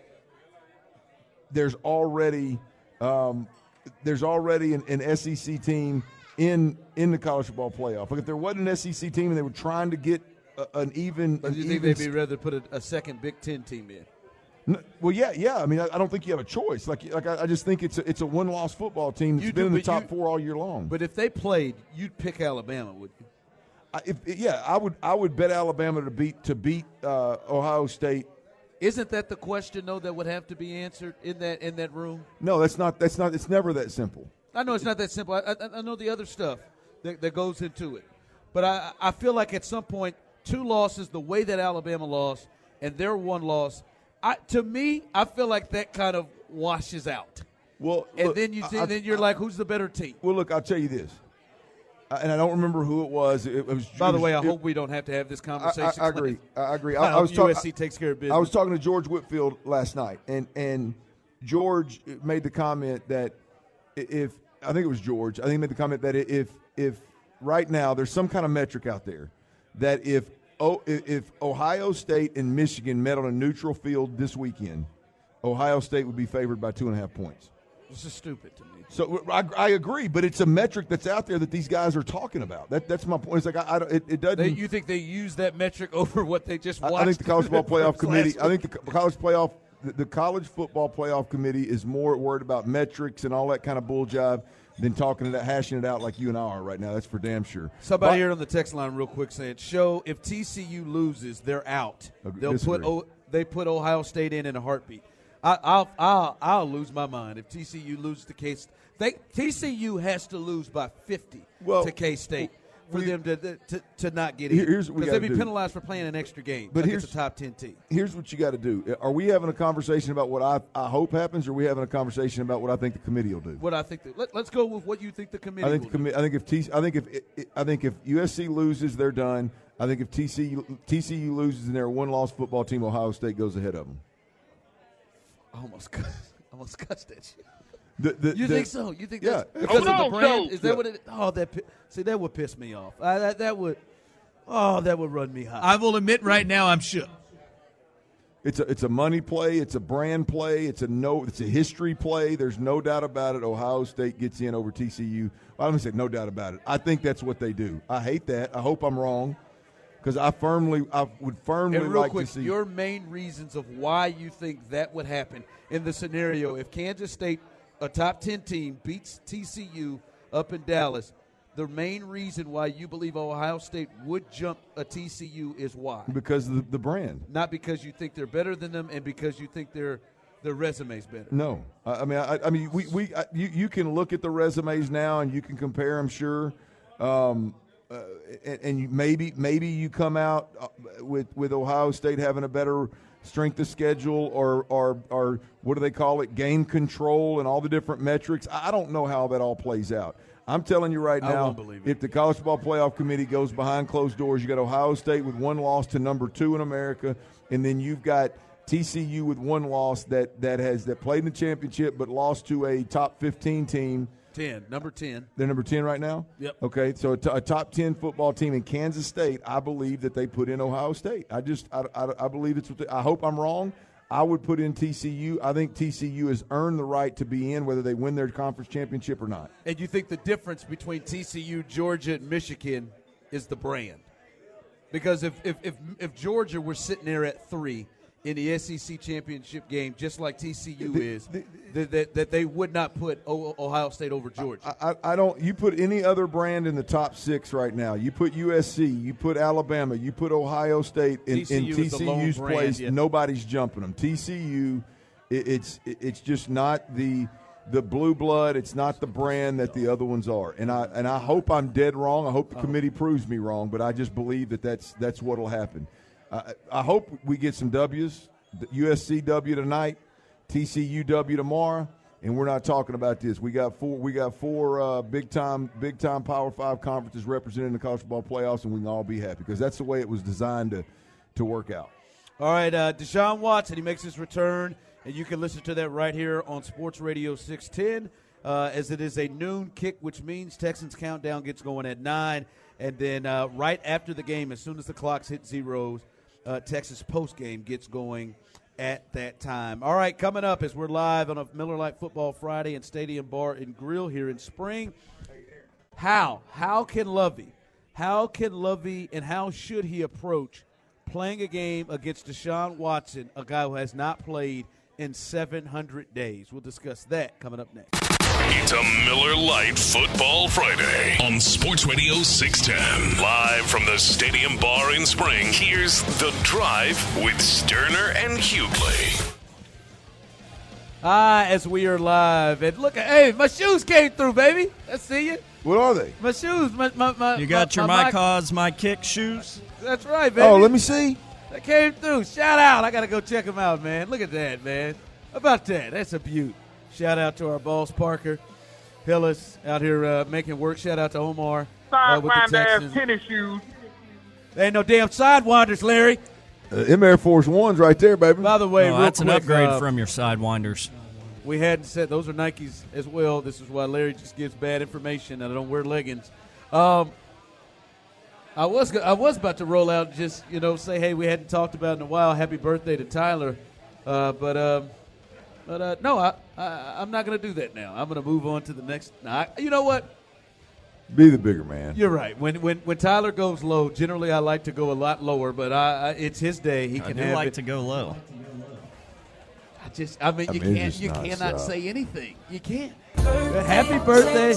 [SPEAKER 3] there's already um, there's already an, an S E C team in in the college football playoff. Like if there wasn't an S E C team and they were trying to get a, an even,
[SPEAKER 5] but
[SPEAKER 3] an
[SPEAKER 5] do you think
[SPEAKER 3] even
[SPEAKER 5] they'd be rather put a, a second Big Ten team in?
[SPEAKER 3] Well, yeah, yeah. I mean, I, I don't think you have a choice. Like, like I, I just think it's a, it's a one-loss football team that's
[SPEAKER 5] you
[SPEAKER 3] been
[SPEAKER 5] do,
[SPEAKER 3] in the top
[SPEAKER 5] you,
[SPEAKER 3] four all year long.
[SPEAKER 5] But if they played, you'd pick Alabama, would you?
[SPEAKER 3] I, if, yeah, I would. I would bet Alabama to beat to beat uh, Ohio State.
[SPEAKER 5] Isn't that the question though that would have to be answered in that in that room?
[SPEAKER 3] No, that's not. That's not. It's never that simple.
[SPEAKER 5] I know it's not that simple. I, I, I know the other stuff that, that goes into it, but I, I feel like at some point, two losses, the way that Alabama lost, and their one loss. I, to me, I feel like that kind of washes out.
[SPEAKER 3] Well,
[SPEAKER 5] and
[SPEAKER 3] look,
[SPEAKER 5] then you
[SPEAKER 3] I,
[SPEAKER 5] then you're
[SPEAKER 3] I,
[SPEAKER 5] like, who's the better team?
[SPEAKER 3] Well, look, I'll tell you this, and I don't remember who it was. It, it was.
[SPEAKER 5] By
[SPEAKER 3] it
[SPEAKER 5] the way, I
[SPEAKER 3] it,
[SPEAKER 5] hope we don't have to have this conversation.
[SPEAKER 3] I, I, I agree. I agree.
[SPEAKER 5] I,
[SPEAKER 3] I, I was
[SPEAKER 5] U S C
[SPEAKER 3] talking.
[SPEAKER 5] takes care of business.
[SPEAKER 3] I was talking to George Whitfield last night, and and George made the comment that if I think it was George. I think he made the comment that if if right now there's some kind of metric out there that if oh, if Ohio State and Michigan met on a neutral field this weekend, Ohio State would be favored by two and a half points.
[SPEAKER 5] This is stupid to me.
[SPEAKER 3] So I, I agree, but it's a metric that's out there that these guys are talking about. That that's my point. It's like I, I don't, it, it doesn't.
[SPEAKER 5] They, you think they use that metric over what they just watched?
[SPEAKER 3] I, I think the college football playoff committee. I think the college playoff, the, the college football playoff committee is more worried about metrics and all that kind of bull jive than talking it, hashing it out like you and I are right now. That's for damn sure.
[SPEAKER 5] Somebody
[SPEAKER 3] but,
[SPEAKER 5] here on the text line, real quick, saying, "Show if T C U loses, they're out. They'll
[SPEAKER 3] disagree.
[SPEAKER 5] put o, they put Ohio State in in a heartbeat." I, I'll I'll I'll lose my mind if T C U loses to K. They T C U has to lose by fifty
[SPEAKER 3] well,
[SPEAKER 5] to K State for
[SPEAKER 3] we,
[SPEAKER 5] them to, to to not get in.
[SPEAKER 3] Here's what we
[SPEAKER 5] because they'd be
[SPEAKER 3] do.
[SPEAKER 5] penalized for playing an extra game.
[SPEAKER 3] But
[SPEAKER 5] here's
[SPEAKER 3] here's
[SPEAKER 5] a top ten team.
[SPEAKER 3] Here's what you got to do. Are we having a conversation about what I, I hope happens, or are we having a conversation about what I think the committee will do?
[SPEAKER 5] What I think. That, let, let's go with what you think the committee.
[SPEAKER 3] I think
[SPEAKER 5] will
[SPEAKER 3] the committee. I think if T, I think if it, it, I think if U S C loses, they're done. I think if T C U T C U loses and they're a one-loss football team, Ohio State goes ahead of them.
[SPEAKER 5] I almost cut, almost cussed that shit.
[SPEAKER 3] The, the,
[SPEAKER 5] you
[SPEAKER 3] the,
[SPEAKER 5] think so? You think
[SPEAKER 3] yeah.
[SPEAKER 5] that's because
[SPEAKER 3] Oh,
[SPEAKER 5] of
[SPEAKER 3] no,
[SPEAKER 5] the brand?
[SPEAKER 3] no.
[SPEAKER 5] Is that
[SPEAKER 3] Yeah.
[SPEAKER 5] what it? Oh, that pi- see that would piss me off. I, that that would. Oh, that would run me hot.
[SPEAKER 9] I will admit right now I'm shook.
[SPEAKER 3] It's a it's a money play. It's a brand play. It's a no. It's a history play. There's no doubt about it. Ohio State gets in over T C U. Well, I don't say no doubt about it. I think that's what they do. I hate that. I hope I'm wrong, because I firmly, I would firmly
[SPEAKER 5] And real
[SPEAKER 3] like
[SPEAKER 5] quick,
[SPEAKER 3] to see
[SPEAKER 5] your main reasons of why you think that would happen in the scenario if Kansas State, a top ten team, beats T C U up in Dallas. The main reason why you believe Ohio State would jump a T C U is why?
[SPEAKER 3] because of the, the brand.
[SPEAKER 5] Not because you think they're better than them, and because you think their their resume's better.
[SPEAKER 3] No, I, I mean, I, I mean, we, we I, you, you can look at the resumes now and you can compare them, sure, um, uh, and, and you, maybe maybe you come out with with Ohio State having a better strength of schedule, or or or what do they call it, game control, and all the different metrics. I don't know how that all plays out. I'm telling you right
[SPEAKER 5] I
[SPEAKER 3] now,
[SPEAKER 5] won't believe it.
[SPEAKER 3] if the College Football Playoff Committee goes behind closed doors, you got Ohio State with one loss to number two in America, and then you've got T C U with one loss that, that has that played in the championship but lost to a top fifteen team.
[SPEAKER 5] ten, number ten.
[SPEAKER 3] They're number ten right now?
[SPEAKER 5] Yep.
[SPEAKER 3] Okay, so a, t- a top ten football team in Kansas State, I believe that they put in Ohio State. I just I, I, I believe it's what they, I hope I'm wrong. I would put in T C U. I think T C U has earned the right to be in, whether they win their conference championship or not.
[SPEAKER 5] And you think the difference between T C U, Georgia, and Michigan is the brand? Because if if if, if Georgia were sitting there at three in the S E C championship game, just like T C U
[SPEAKER 3] The-
[SPEAKER 5] is,
[SPEAKER 3] the-
[SPEAKER 5] that, that that they would not put o- Ohio State over Georgia.
[SPEAKER 3] I, I don't. You put any other brand in the top six right now. You put U S C, you put Alabama, you put Ohio State in, in
[SPEAKER 5] T C U is the lone
[SPEAKER 3] T C U's
[SPEAKER 5] brand,
[SPEAKER 3] place.
[SPEAKER 5] yeah.
[SPEAKER 3] Nobody's jumping them. T C U, it, it's it's just not the the blue blood. It's not the brand that the other ones are. And I and I hope I'm dead wrong. I hope the committee proves me wrong. But I just believe that that's that's what'll happen. I, I hope we get some W's. The U S C W tonight, T C U W tomorrow. And we're not talking about this. We got four. We got four uh, big time, big time Power Five conferences representing the college football playoffs, and we can all be happy because that's the way it was designed to, to work out.
[SPEAKER 5] All right, uh, Deshaun Watson, he makes his return, and you can listen to that right here on Sports Radio six ten, uh, as it is a noon kick, which means Texans Countdown gets going at nine, and then uh, right after the game, as soon as the clocks hit zeros, uh, Texas postgame gets going at that time. All right, coming up as we're live on a Miller Lite Football Friday and Stadium Bar and Grill here in Spring. How? How can Lovey, how can Lovey and how should he approach playing a game against Deshaun Watson, a guy who has not played in seven hundred days? We'll discuss that coming up next.
[SPEAKER 8] It's a Miller Lite Football Friday on Sports Radio six ten. Live from the Stadium Bar in Spring, here's The Drive with Sterner and Hughley.
[SPEAKER 5] Ah, as we are live. And look, hey, my shoes came through, baby. I see you.
[SPEAKER 3] What are they?
[SPEAKER 5] My shoes. My, my, my,
[SPEAKER 7] You got
[SPEAKER 5] my,
[SPEAKER 7] your
[SPEAKER 5] my,
[SPEAKER 7] My Cause, My Kick shoes?
[SPEAKER 5] That's right, baby.
[SPEAKER 3] Oh, let me see.
[SPEAKER 5] They came through. Shout out. I got to go check them out, man. Look at that, man. How about that? That's a beaut. Shout out to our boss, Parker Hillis, out here uh, making work. Shout out to Omar uh, with the Texans.
[SPEAKER 10] tennis shoes.
[SPEAKER 5] There ain't no damn sidewinders, Larry.
[SPEAKER 3] Uh, them Air Force Ones right there, baby.
[SPEAKER 5] By the way,
[SPEAKER 7] Oh,
[SPEAKER 5] real
[SPEAKER 7] that's
[SPEAKER 5] quick,
[SPEAKER 7] an upgrade
[SPEAKER 5] uh,
[SPEAKER 7] from your Sidewinders.
[SPEAKER 5] we hadn't said those are Nikes as well. This is why Larry just gives bad information, and I don't wear leggings. Um, I was I was about to roll out and just you know say, hey, we hadn't talked about it in a while. Happy birthday to Tyler, uh, but um, but uh, no, I, I I'm not going to do that now. I'm going to move on to the next. Now, I, you know what?
[SPEAKER 3] Be the bigger man.
[SPEAKER 5] You're right. When when when Tyler goes low, generally I like to go a lot lower, but I, I it's his day. He
[SPEAKER 7] I
[SPEAKER 5] can
[SPEAKER 7] do
[SPEAKER 5] have
[SPEAKER 7] like
[SPEAKER 5] it.
[SPEAKER 7] to go low.
[SPEAKER 5] I just, I mean,
[SPEAKER 3] I
[SPEAKER 5] you
[SPEAKER 3] mean,
[SPEAKER 5] can't,
[SPEAKER 3] it's
[SPEAKER 5] you
[SPEAKER 3] just
[SPEAKER 5] cannot
[SPEAKER 3] nonstop.
[SPEAKER 5] say anything. You can't. Happy birthday.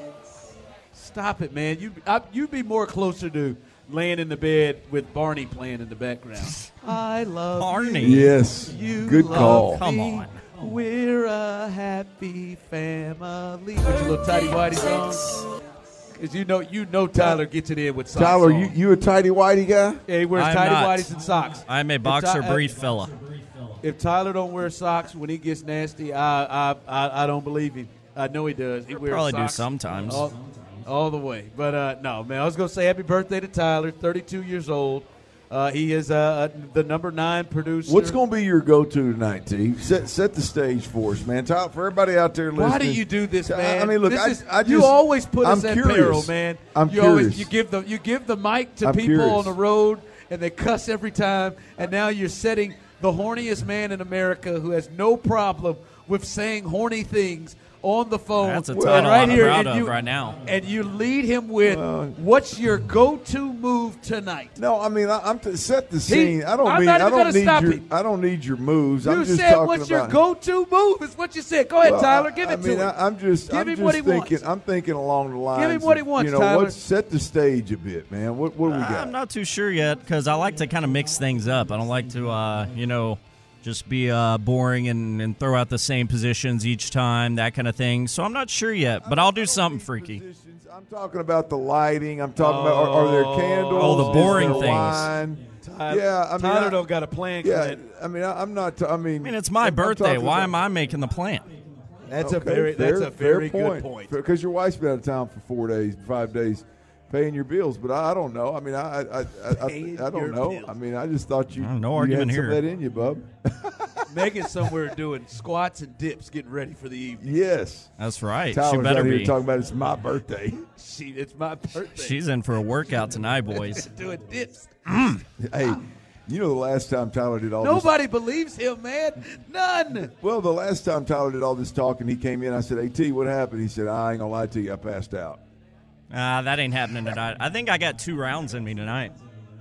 [SPEAKER 5] Stop it, man. You, I, you'd be more closer to laying in the bed with Barney playing in the background. I love
[SPEAKER 7] Barney.
[SPEAKER 5] you.
[SPEAKER 3] Yes.
[SPEAKER 5] You
[SPEAKER 3] Good
[SPEAKER 5] love
[SPEAKER 3] call.
[SPEAKER 5] me.
[SPEAKER 7] Come on.
[SPEAKER 5] We're a happy family. With your little Tidy Whitey song. Because you know, you know Tyler gets it in with socks
[SPEAKER 3] Tyler,
[SPEAKER 5] on.
[SPEAKER 3] you, you a tidy whitey guy?
[SPEAKER 5] Yeah, he wears
[SPEAKER 7] I'm
[SPEAKER 5] Tidy
[SPEAKER 7] not.
[SPEAKER 5] Whiteys and socks.
[SPEAKER 7] I'm a
[SPEAKER 5] If
[SPEAKER 7] boxer
[SPEAKER 5] Ty-
[SPEAKER 7] brief fella.
[SPEAKER 5] If Tyler don't wear socks when he gets nasty, I I, I, I don't believe him. I know he does. He wears
[SPEAKER 7] Probably do
[SPEAKER 5] socks
[SPEAKER 7] sometimes.
[SPEAKER 5] all, all the way. But uh, no, man, I was gonna say happy birthday to Tyler, thirty-two years old. Uh, he is uh, the number nine producer.
[SPEAKER 3] What's going to be your go-to tonight, T? Set set the stage for us, man. Tyler, for everybody out there listening.
[SPEAKER 5] Why do you do this,
[SPEAKER 3] I-
[SPEAKER 5] man?
[SPEAKER 3] I mean, look,
[SPEAKER 5] This
[SPEAKER 3] I,
[SPEAKER 5] is-
[SPEAKER 3] I just
[SPEAKER 5] you always put
[SPEAKER 3] I'm
[SPEAKER 5] us at
[SPEAKER 3] curious.
[SPEAKER 5] peril, man.
[SPEAKER 3] I'm
[SPEAKER 5] you
[SPEAKER 3] curious.
[SPEAKER 5] Always, you give the you give the mic to
[SPEAKER 3] I'm
[SPEAKER 5] people
[SPEAKER 3] curious.
[SPEAKER 5] on the road, and they cuss every time. And now you're setting the horniest man in America, who has no problem with saying horny things on the phone.
[SPEAKER 7] That's a
[SPEAKER 5] and
[SPEAKER 7] title
[SPEAKER 5] right
[SPEAKER 7] I'm
[SPEAKER 5] here,
[SPEAKER 7] proud
[SPEAKER 5] and
[SPEAKER 7] of
[SPEAKER 5] you,
[SPEAKER 7] right now.
[SPEAKER 5] And you lead him with,
[SPEAKER 3] Well-
[SPEAKER 5] "What's your go-to move tonight?"
[SPEAKER 3] No, I mean I, I'm to set the scene. I don't
[SPEAKER 5] I'm
[SPEAKER 3] mean
[SPEAKER 5] not
[SPEAKER 3] I
[SPEAKER 5] even
[SPEAKER 3] don't
[SPEAKER 5] gonna
[SPEAKER 3] need
[SPEAKER 5] stop
[SPEAKER 3] your
[SPEAKER 5] him.
[SPEAKER 3] I don't need your moves.
[SPEAKER 5] You
[SPEAKER 3] I'm just
[SPEAKER 5] said,
[SPEAKER 3] talking
[SPEAKER 5] "What's your
[SPEAKER 3] about
[SPEAKER 5] go-to move?" Is what you said. Go ahead,
[SPEAKER 3] Well,
[SPEAKER 5] Tyler.
[SPEAKER 3] I-
[SPEAKER 5] Give
[SPEAKER 3] I
[SPEAKER 5] it
[SPEAKER 3] mean,
[SPEAKER 5] to him.
[SPEAKER 3] I, I'm just,
[SPEAKER 5] Give
[SPEAKER 3] I'm
[SPEAKER 5] him
[SPEAKER 3] just
[SPEAKER 5] what he
[SPEAKER 3] thinking.
[SPEAKER 5] wants.
[SPEAKER 3] I'm thinking along the lines.
[SPEAKER 5] him what he
[SPEAKER 3] of,
[SPEAKER 5] wants,
[SPEAKER 3] You know,
[SPEAKER 5] Tyler.
[SPEAKER 3] what set the stage a bit, man. What, what do we got?
[SPEAKER 7] I'm not too sure yet because I like to kind of mix things up. I don't like to, uh, you know, just be uh, boring and, and throw out the same positions each time, that kind of thing. So I'm not sure yet, but I'll do something freaky.
[SPEAKER 3] Positions. I'm talking about the lighting. I'm talking about are, are there candles?
[SPEAKER 7] Oh, the boring
[SPEAKER 3] Is there
[SPEAKER 7] things.
[SPEAKER 3] Wine?
[SPEAKER 5] Tyler,
[SPEAKER 3] Yeah, I mean,
[SPEAKER 5] Tyler
[SPEAKER 3] I-
[SPEAKER 5] don't got a plan.
[SPEAKER 3] Yeah,
[SPEAKER 5] Clint.
[SPEAKER 3] I mean, I, I'm not. T- I mean,
[SPEAKER 7] I mean, it's my
[SPEAKER 3] I'm
[SPEAKER 7] birthday.
[SPEAKER 3] talking
[SPEAKER 7] Why
[SPEAKER 3] about-
[SPEAKER 7] am I making the plan?
[SPEAKER 5] That's a
[SPEAKER 3] Okay,
[SPEAKER 5] very
[SPEAKER 3] fair-
[SPEAKER 5] that's a
[SPEAKER 3] fair
[SPEAKER 5] very good point.
[SPEAKER 3] Because your wife's been out of town for four days, five days, paying your bills. But I, I don't know. I mean, I I I, I,
[SPEAKER 5] Paying
[SPEAKER 3] I, I don't
[SPEAKER 5] your
[SPEAKER 3] know.
[SPEAKER 5] bills.
[SPEAKER 3] I mean, I just thought you,
[SPEAKER 7] Oh, no
[SPEAKER 3] you
[SPEAKER 7] argument
[SPEAKER 3] had some
[SPEAKER 7] here.
[SPEAKER 3] of that in you, bub.
[SPEAKER 5] Megan's somewhere doing squats and dips, getting ready for the evening.
[SPEAKER 3] Yes.
[SPEAKER 7] That's right.
[SPEAKER 3] Tyler's
[SPEAKER 7] she better
[SPEAKER 3] out here
[SPEAKER 7] be.
[SPEAKER 3] talking about it's my birthday.
[SPEAKER 5] She, it's my birthday.
[SPEAKER 7] She's in for a workout tonight, boys.
[SPEAKER 5] doing dips.
[SPEAKER 3] Hey, you know the last time Tyler did all this.
[SPEAKER 5] Nobody believes him, man. None.
[SPEAKER 3] Well, the last time Tyler did all this talking, he came in. I said, "Hey T, what happened?" He said, "I ain't gonna lie to you, I passed out."
[SPEAKER 7] Uh, that ain't happening tonight. I think I got two rounds in me tonight.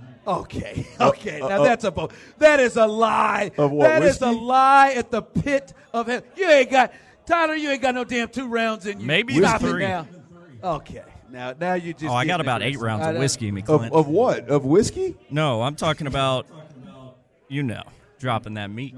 [SPEAKER 5] Okay, okay. Now that's a bo- that is a lie.
[SPEAKER 3] Of what,
[SPEAKER 5] That is a
[SPEAKER 3] whiskey?
[SPEAKER 5] lie at the pit of hell. You ain't got Tyler. You ain't got no damn two rounds in you.
[SPEAKER 7] Maybe
[SPEAKER 5] Stop
[SPEAKER 7] three.
[SPEAKER 5] it now. Okay. Now, now you just.
[SPEAKER 7] Oh, I got
[SPEAKER 5] getting
[SPEAKER 7] about eight
[SPEAKER 5] aggressive.
[SPEAKER 7] rounds
[SPEAKER 5] I
[SPEAKER 7] of
[SPEAKER 5] know.
[SPEAKER 7] whiskey in me,
[SPEAKER 3] Of,
[SPEAKER 7] Clint.
[SPEAKER 3] of what? Of whiskey?
[SPEAKER 7] No, I'm talking about, you know, dropping that meat.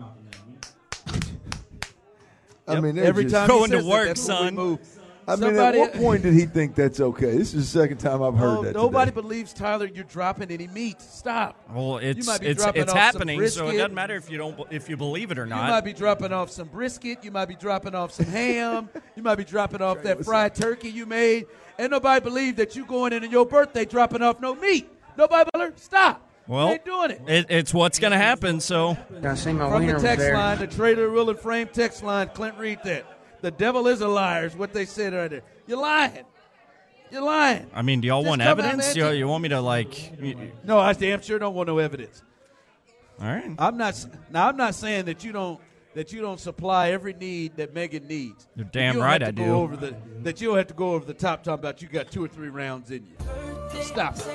[SPEAKER 3] I mean, they're
[SPEAKER 5] Every
[SPEAKER 3] just-
[SPEAKER 5] time
[SPEAKER 7] Going
[SPEAKER 5] he
[SPEAKER 7] to
[SPEAKER 5] says
[SPEAKER 7] work,
[SPEAKER 5] that, that's when we
[SPEAKER 7] son.
[SPEAKER 5] move.
[SPEAKER 3] I mean,
[SPEAKER 5] Somebody-
[SPEAKER 3] at what point did he think that's okay? This is the second time I've heard
[SPEAKER 5] Oh,
[SPEAKER 3] that.
[SPEAKER 5] nobody
[SPEAKER 3] today.
[SPEAKER 5] believes Tyler. You're dropping any meat. Stop.
[SPEAKER 7] Well, it's
[SPEAKER 5] might be
[SPEAKER 7] it's
[SPEAKER 5] dropping
[SPEAKER 7] it's
[SPEAKER 5] off some
[SPEAKER 7] happening, so it
[SPEAKER 5] brisket.
[SPEAKER 7] doesn't matter if you don't if you believe it or
[SPEAKER 5] You
[SPEAKER 7] not.
[SPEAKER 5] might be dropping off some brisket. You might be dropping off some ham. You might be dropping off that fried turkey you made. And nobody believe that you going in on your birthday dropping off no meat. Nobody believe. Stop.
[SPEAKER 7] well,
[SPEAKER 5] you ain't doing it.
[SPEAKER 7] it, it's what's going to happen. So
[SPEAKER 9] I see my
[SPEAKER 5] From
[SPEAKER 9] wiener
[SPEAKER 5] the
[SPEAKER 9] was
[SPEAKER 5] text
[SPEAKER 9] there.
[SPEAKER 5] line, the Trader Will and Frame text line, Clint, read that. The devil is a liar is what they said right there. You're lying. You're lying.
[SPEAKER 7] I mean, do y'all
[SPEAKER 5] Just
[SPEAKER 7] want
[SPEAKER 5] come out,
[SPEAKER 7] evidence?
[SPEAKER 5] man.
[SPEAKER 7] You, you want me to like? y-
[SPEAKER 5] No, I damn sure don't want no evidence.
[SPEAKER 7] All right.
[SPEAKER 5] I'm not. s- Now I'm not saying that you don't that you don't supply every need that Megan needs.
[SPEAKER 7] You're
[SPEAKER 5] But
[SPEAKER 7] damn
[SPEAKER 5] you don't
[SPEAKER 7] right
[SPEAKER 5] have
[SPEAKER 7] I
[SPEAKER 5] to
[SPEAKER 7] do.
[SPEAKER 5] Go over the, that you don't have to go over the top talking about you got two or three rounds in you. Stop it.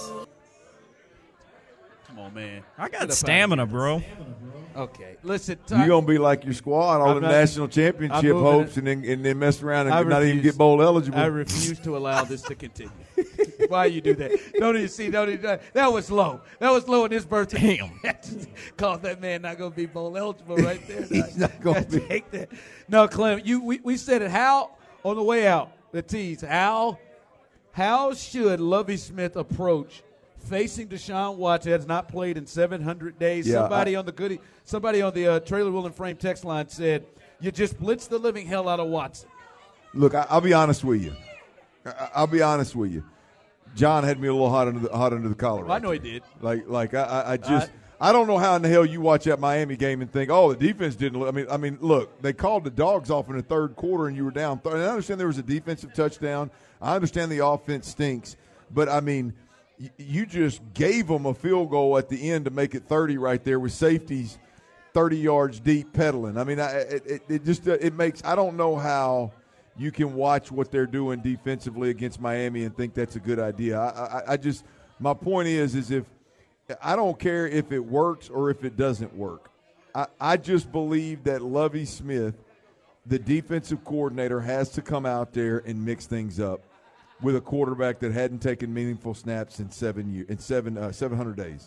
[SPEAKER 5] Come on, man.
[SPEAKER 7] I
[SPEAKER 5] Get
[SPEAKER 7] got
[SPEAKER 5] up
[SPEAKER 7] stamina,
[SPEAKER 5] out of
[SPEAKER 7] bro.
[SPEAKER 5] here. Okay, listen.
[SPEAKER 3] You
[SPEAKER 5] Ty-
[SPEAKER 3] gonna be like your squad, all
[SPEAKER 5] I'm
[SPEAKER 3] the
[SPEAKER 5] not-
[SPEAKER 3] national
[SPEAKER 5] I'm
[SPEAKER 3] championship
[SPEAKER 5] moving
[SPEAKER 3] hopes,
[SPEAKER 5] it.
[SPEAKER 3] and then and then mess around and
[SPEAKER 5] I
[SPEAKER 3] not even
[SPEAKER 5] refuse.
[SPEAKER 3] get bowl eligible.
[SPEAKER 5] I refuse to allow this to continue. Why you do that? Don't even see. Don't even. That was low. That was low in his birthday.
[SPEAKER 7] Damn.
[SPEAKER 5] Cause that man not gonna be bowl eligible right there.
[SPEAKER 3] He's not gonna be.
[SPEAKER 5] Take that. No, Clem. You. We, we said it. How on the way out? The tease. How. How should Lovie Smith approach facing Deshaun Watson? Has not played in seven hundred days.
[SPEAKER 3] Yeah,
[SPEAKER 5] somebody
[SPEAKER 3] I-
[SPEAKER 5] on the goodie. Somebody on the uh, Trailer Will and Frame text line said you just blitz the living hell out of Watson.
[SPEAKER 3] Look, I, I'll be honest with you. I, I'll be honest with you. John had me a little hot under the hot under the collar.
[SPEAKER 5] Well, I
[SPEAKER 3] right
[SPEAKER 5] know he
[SPEAKER 3] there.
[SPEAKER 5] did.
[SPEAKER 3] Like, like I, I- I just, I don't know how in the hell you watch that Miami game and think, oh, the defense didn't look. I mean, I mean, look, they called the dogs off in the third quarter and you were down. Th- and I understand there was a defensive touchdown. I understand the offense stinks. But, I mean, y- you just gave them a field goal at the end to make it thirty right there with safeties thirty yards deep pedaling. I mean, I, it, it just it makes – I don't know how you can watch what they're doing defensively against Miami and think that's a good idea. I, I, I just – my point is, is if – I don't care if it works or if it doesn't work. I, I just believe that Lovie Smith, the defensive coordinator, has to come out there and mix things up with a quarterback that hadn't taken meaningful snaps in seven years, in seven uh, seven hundred days.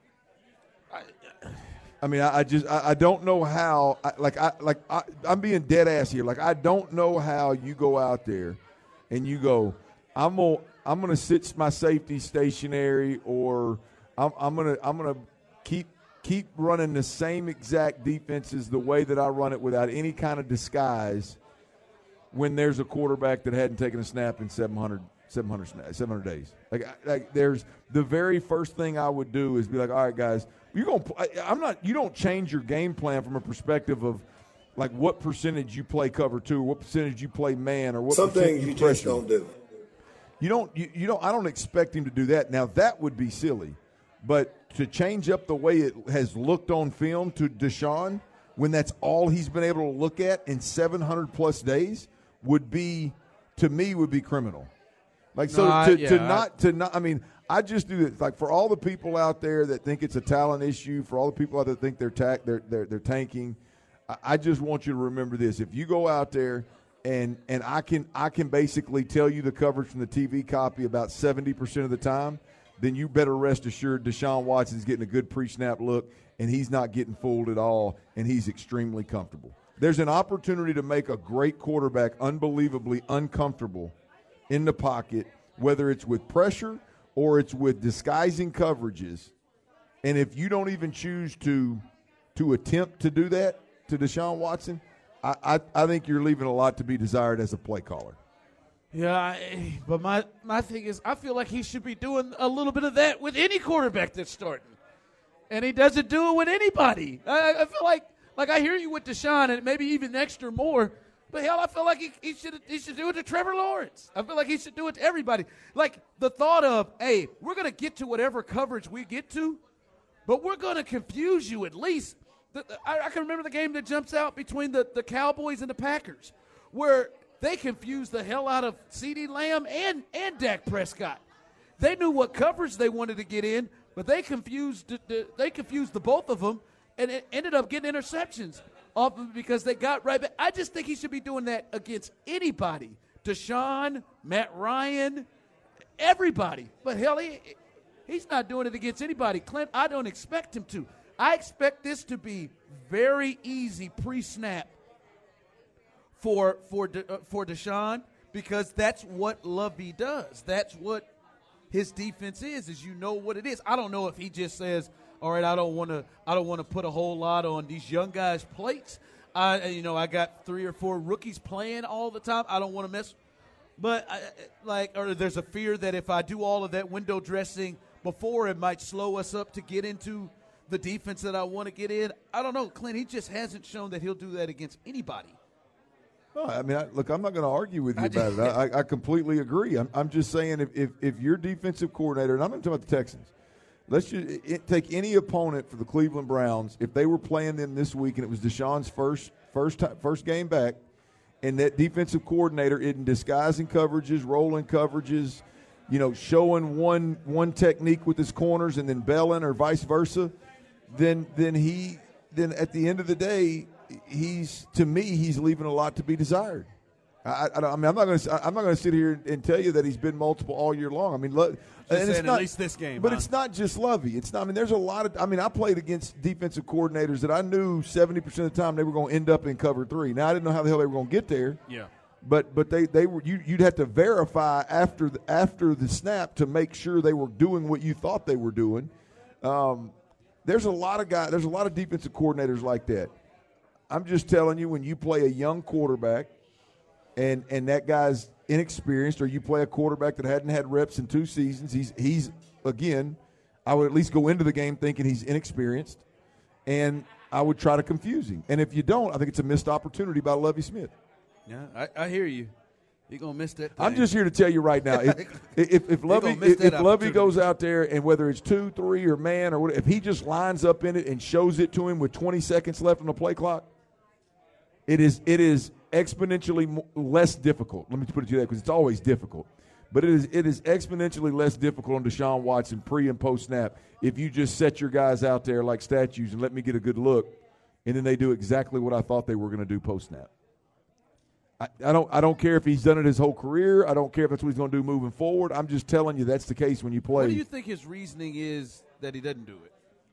[SPEAKER 3] I, I mean, I, I just I, I don't know how. I, like I like I, I'm being dead ass here. Like I don't know how you go out there and you go, I'm gonna I'm gonna sit my safety stationary or. I'm, I'm gonna I'm gonna keep keep running the same exact defenses the way that I run it without any kind of disguise when there's a quarterback that hadn't taken a snap in seven hundred, seven hundred, seven hundred days. Like, like there's the very first thing I would do is be like, all right, guys, you're gonna. I'm not. You don't change your game plan from a perspective of like what percentage you play cover two, or what percentage you play man, or what
[SPEAKER 9] some
[SPEAKER 3] percentage
[SPEAKER 9] things you
[SPEAKER 3] pressure.
[SPEAKER 9] just don't do.
[SPEAKER 3] You don't. You, you don't. I don't expect him to do that. Now that would be silly. But to change up the way it has looked on film to Deshaun, when that's all he's been able to look at in seven hundred plus days, would be, to me, would be criminal. Like so,
[SPEAKER 5] no,
[SPEAKER 3] to,
[SPEAKER 5] yeah,
[SPEAKER 3] to
[SPEAKER 5] I,
[SPEAKER 3] not to not. I mean, I just do this. Like for all the people out there that think it's a talent issue, for all the people out there that think they're ta- they're, they're they're tanking, I, I just want you to remember this: if you go out there and and I can I can basically tell you the coverage from the T V copy about seventy percent of the time. Then you better rest assured Deshaun Watson's getting a good pre-snap look, and he's not getting fooled at all, and he's extremely comfortable. There's an opportunity to make a great quarterback unbelievably uncomfortable in the pocket, whether it's with pressure or it's with disguising coverages. And if you don't even choose to to attempt to do that to Deshaun Watson, I, I, I think you're leaving a lot to be desired as a play caller.
[SPEAKER 5] Yeah, I, but my, my thing is I feel like he should be doing a little bit of that with any quarterback that's starting. And he doesn't do it with anybody. I, I feel like like I hear you with Deshaun and maybe even extra more, but hell, I feel like he, he should he should do it to Trevor Lawrence. I feel like he should do it to everybody. Like the thought of, hey, we're going to get to whatever coverage we get to, but we're going to confuse you at least. The, the, I, I can remember the game that jumps out between the, the Cowboys and the Packers where – they confused the hell out of CeeDee Lamb and, and Dak Prescott. They knew what coverage they wanted to get in, but they confused the, the, they confused the both of them, and it ended up getting interceptions off of because they got right back. I just think he should be doing that against anybody. Deshaun, Matt Ryan, everybody. But hell, he, he's not doing it against anybody. Clint, I don't expect him to. I expect this to be very easy pre-snap for for De, uh, for Deshaun because that's what Lovie does. That's what his defense is. Is you know what it is. I don't know if he just says, "All right, I don't want to. I don't want to put a whole lot on these young guys' plates. I, you know, I got three or four rookies playing all the time. I don't want to mess." But I, like, or there's a fear that if I do all of that window dressing before, it might slow us up to get into the defense that I want to get in. I don't know, Clint. He just hasn't shown that he'll do that against anybody.
[SPEAKER 3] No, I mean, I, look, I'm not going to argue with you
[SPEAKER 5] I
[SPEAKER 3] about
[SPEAKER 5] just,
[SPEAKER 3] it. I, I completely agree. I'm, I'm just saying if, if, if your defensive coordinator, and I'm going to talk about the Texans, let's just it, take any opponent for the Cleveland Browns. If they were playing them this week and it was Deshaun's first first time, first game back, and that defensive coordinator in disguising coverages, rolling coverages, you know, showing one one technique with his corners and then bailing or vice versa, then then he then at the end of the day, he's to me he's leaving a lot to be desired. I, I, I mean, I'm not going to I'm not going to sit here and tell you that he's been multiple all year long. I mean, lo, and it's not,
[SPEAKER 5] at least this game,
[SPEAKER 3] but
[SPEAKER 5] huh?
[SPEAKER 3] it's not just Lovie. It's not. I mean, there's a lot of. I mean, I played against defensive coordinators that I knew seventy percent of the time they were going to end up in cover three. Now I didn't know how the hell they were going to get there.
[SPEAKER 6] Yeah.
[SPEAKER 3] But but they, they were you you'd have to verify after the, after the snap to make sure they were doing what you thought they were doing. Um, there's a lot of guys. There's a lot of defensive coordinators like that. I'm just telling you, when you play a young quarterback, and and that guy's inexperienced, or you play a quarterback that hadn't had reps in two seasons, he's he's again, I would at least go into the game thinking he's inexperienced, and I would try to confuse him. And if you don't, I think it's a missed opportunity by Lovie Smith.
[SPEAKER 5] Yeah, I, I hear you. You're going to miss that thing.
[SPEAKER 3] I'm just here to tell you right now, if if, if Lovie if, if Lovie goes out there and whether it's two, three, or man, or whatever, if he just lines up in it and shows it to him with twenty seconds left on the play clock, it is it is exponentially mo- less difficult. Let me put it to you that because it's always difficult. But it is it is exponentially less difficult on Deshaun Watson pre- and post-snap if you just set your guys out there like statues and let me get a good look, and then they do exactly what I thought they were going to do post-snap. I, I don't I don't care if he's done it his whole career. I don't care if that's what he's going to do moving forward. I'm just telling you that's the case when you play.
[SPEAKER 5] What do you think his reasoning is that he doesn't do it?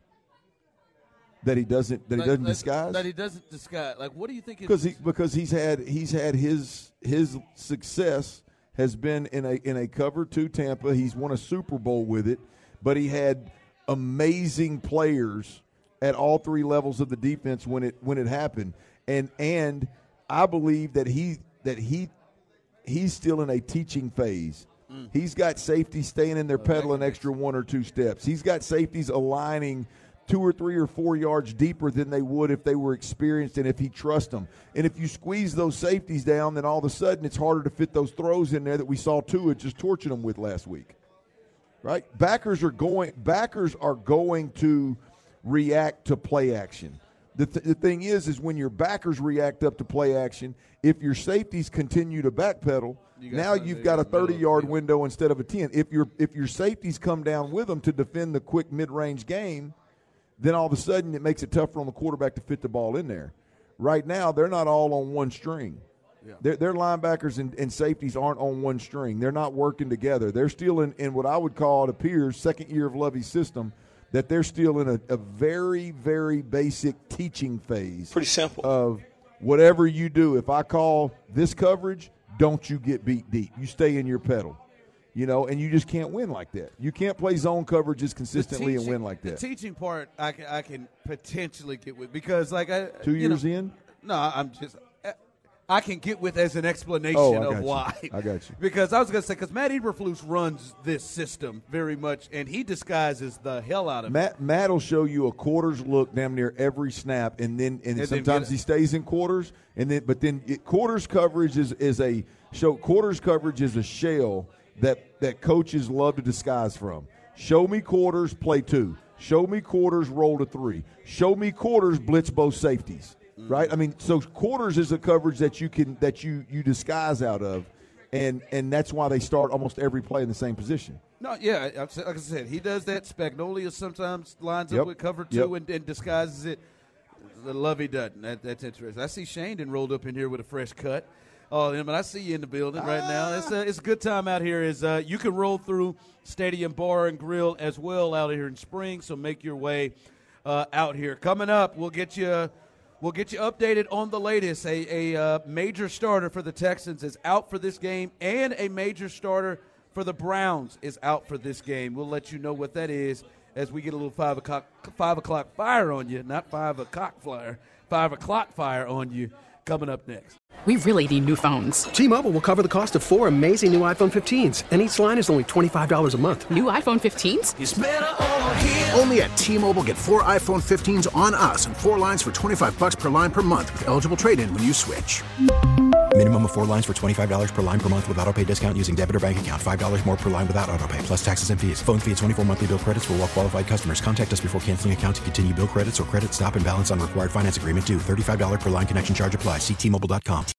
[SPEAKER 3] That he doesn't that
[SPEAKER 5] like,
[SPEAKER 3] he doesn't
[SPEAKER 5] like,
[SPEAKER 3] disguise?
[SPEAKER 5] That he doesn't disguise. Like, what do you think?
[SPEAKER 3] Because he because he's had he's had his his success has been in a in a cover two Tampa. He's won a Super Bowl with it, but he had amazing players at all three levels of the defense when it when it happened. And and I believe that he that he he's still in a teaching phase. Mm. He's got safeties staying in their oh, pedal an extra one or two steps. He's got safeties aligning two or three or four yards deeper than they would if they were experienced and if he trusts them. And if you squeeze those safeties down, then all of a sudden it's harder to fit those throws in there that we saw Tua just torching them with last week. Right? Backers are going backers are going to react to play action. The, th- the thing is, is when your backers react up to play action, if your safeties continue to backpedal, you now you've got a thirty-yard window instead of a ten. If your if your safeties come down with them to defend the quick mid-range game, then all of a sudden it makes it tougher on the quarterback to fit the ball in there. Right now, they're not all on one string. Yeah. Their, their linebackers and, and safeties aren't on one string. They're not working together. They're still in, in what I would call, it appears, second year of Lovie's system, that they're still in a, a very, very basic teaching phase.
[SPEAKER 9] Pretty simple.
[SPEAKER 3] Of whatever you do, if I call this coverage, don't you get beat deep. You stay in your pedal. You know, and you just can't win like that. You can't play zone coverages consistently
[SPEAKER 5] teaching,
[SPEAKER 3] and win like that.
[SPEAKER 5] The teaching part, I can, I can potentially get with because, like, I
[SPEAKER 3] two years
[SPEAKER 5] know,
[SPEAKER 3] in.
[SPEAKER 5] No, I'm just. I can get with as an explanation
[SPEAKER 3] oh,
[SPEAKER 5] of why.
[SPEAKER 3] I got you.
[SPEAKER 5] Because I was going to say, because Matt Eberflus runs this system very much, and he disguises the hell out of
[SPEAKER 3] Matt,
[SPEAKER 5] it.
[SPEAKER 3] Matt will show you a quarters look damn near every snap, and then and, and sometimes then he stays in quarters, and then but then it, quarters coverage is, is a show. Quarters coverage is a shell that that coaches love to disguise from. Show me quarters, play two. Show me quarters, roll to three. Show me quarters, blitz both safeties. Right, I mean, so quarters is a coverage that you can that you you disguise out of, and and that's why they start almost every play in the same position.
[SPEAKER 5] No, yeah, like I said, he does that. Spagnolia sometimes lines
[SPEAKER 3] yep.
[SPEAKER 5] up with cover two
[SPEAKER 3] yep.
[SPEAKER 5] and, and disguises it. The Lovie doesn't. That, that's interesting. I see Shane rolled up in here with a fresh cut. Oh, but I see you in the building right ah. now. It's a, it's a good time out here. Is uh, you can roll through Stadium Bar and Grill as well out here in spring. So make your way uh, out here. Coming up, we'll get you. We'll get you updated on the latest. A, a uh, major starter for the Texans is out for this game, and a major starter for the Browns is out for this game. We'll let you know what that is as we get a little five o'clock, five o'clock fire on you, not five o'clock flyer, five o'clock fire on you coming up next.
[SPEAKER 10] We really need new phones.
[SPEAKER 11] T-Mobile will cover the cost of four amazing new iPhone fifteens, and each line is only twenty-five dollars a month.
[SPEAKER 10] New iPhone fifteens?
[SPEAKER 11] It's better over here.
[SPEAKER 12] Only at T-Mobile, get four iPhone fifteens on us and four lines for twenty-five dollars per line per month with eligible trade-in when you switch.
[SPEAKER 13] Minimum of four lines for twenty-five dollars per line per month with autopay discount using debit or bank account. five dollars more per line without autopay, plus taxes and fees. Phone fee at twenty-four monthly bill credits for well-qualified customers. Contact us before canceling account to continue bill credits or credit stop and balance on required finance agreement due. thirty-five dollars per line connection charge applies. See T Mobile dot com.